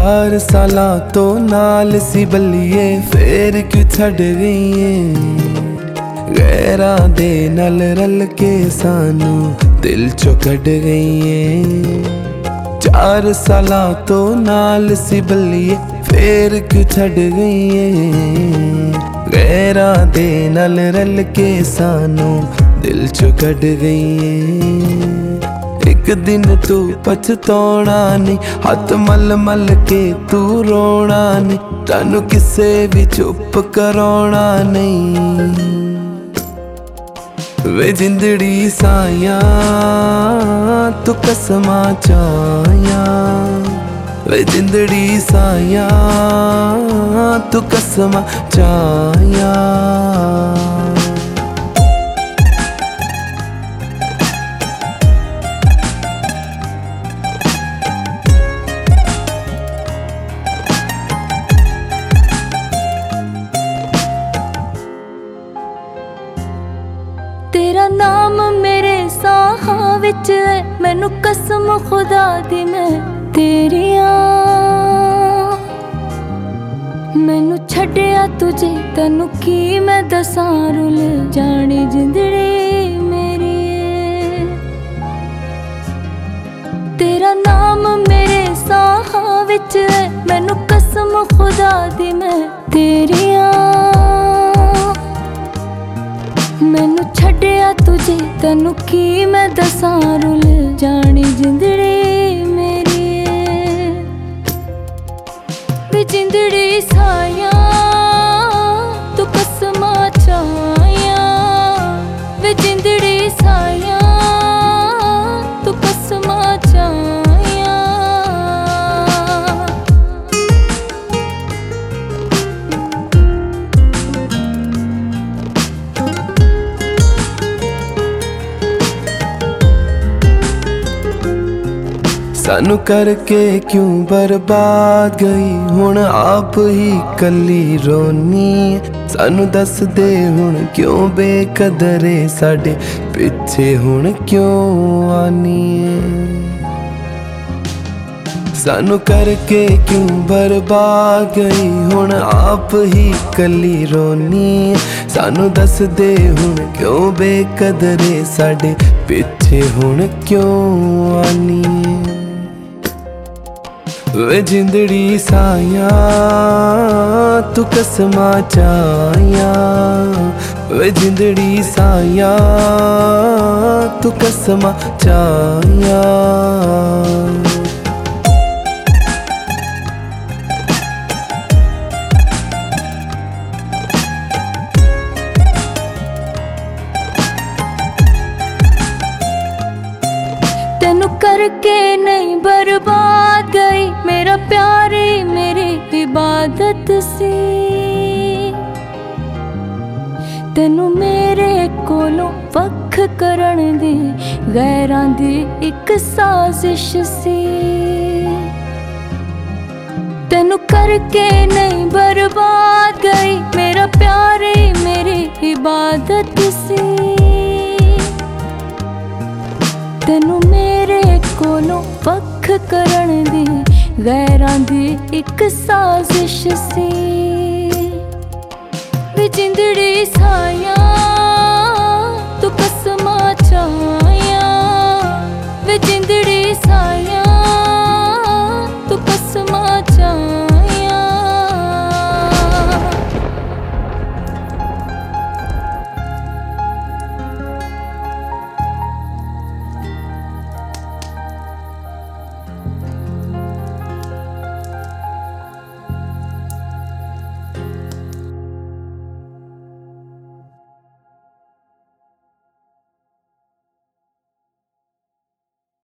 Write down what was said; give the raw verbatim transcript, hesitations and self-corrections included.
चार साला तो नाल सी बल्लिए फिर क्यों छड़ गई है। गैरा दे नाल रल के सानू दिल चो कढ़ गई है। चार साला तो नाल सी बल्लिए फिर क्यों छड़ गई है। गैरा दे नाल रल के सानू दिल चो कढ़ गई है। एक दिन तू पछताना नहीं, हाथ मल मल के तू रोना नहीं, तेनू किसे भी चुप कराना नहीं। वे जिंदड़ी साया तू कसमा चाया, वे जिंदड़ी साया तू कसमा चाया। तेरा नाम मेरे साहां विच है, मैनू कसम खुदा दी मैं तेरिया। मैनू छड्डिया तुझे तैनू की मैं दसां रुल जानी जिंदड़ी मेरी। तेरा नाम मेरे साहां विच है, मैनू कसम खुदा दी मैं तेरिया। मैनू छड्डिया तुझे तैनू की मैं दसां रुल जानी जिंदड़ी मेरी। वे जिंदड़ी साया तू कसमा चाया, वे जिंदड़ी साया तू कसमा चाया। सानू करके क्यों बर्बाद गई हुण आप ही कली रोनी। सानू दस दे हुण क्यों बेकदरे साडे पिछे हुण क्यों आनी है। सानू करके क्यों बर्बाद गई हुण आप ही कली रोनी। सानू दस दे हुण क्यों बेकदरे साडे पिछे हुण क्यों आनी है। वे जिंदड़ी साया तू कसमा चाया, वे जिंदड़ी साया तू कसमा चाया। तेनू करके नहीं बर्बाद गई, मेरा प्यार ही मेरी इबादत सी। तेनू मेरे कोलों वख करन दी गैरां दी इक साजिश सी। तेनू करके नहीं बर्बाद गई, मेरा प्यार ही मेरी इबादत सी। तेनू मेरे कोलों वख करन दी गैरां दी इक साजिश सी। वे जिंदड़ी साया